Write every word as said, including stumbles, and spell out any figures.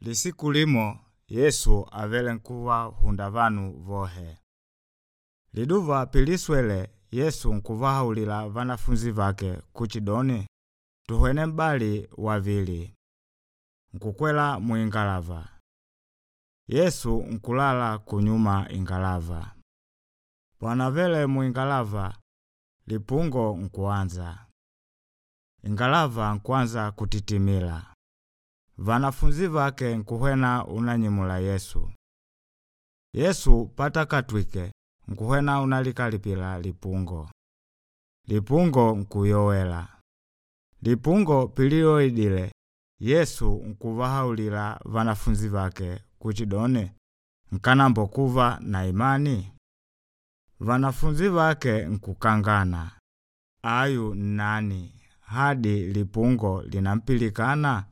Lisiku limo Yesu avele nkuva hunda vanu vohe. Liduva piliswele Yesu nkuvahulila vanafunzi vake kuchidoni tuhwene mbali wavili. Nkukwela muingalava. Yesu nkulala kunyuma ingalava. Panavele muingalava lipungo nkuanza. Ingalava nkuanza kutitimila. Vanafunzi vake nkuhwena unanyimula Yesu. Yesu pata katwike nkuhwena unalikalipila lipungo. Lipungo nkuyowela. Lipungo piliyoidile Yesu nkuvahaulila vanafunzi vake kuchidone nkanambo kuva na imani. Vanafunzi vake nkukangana. Ayu nani hadi lipungo linampilikana?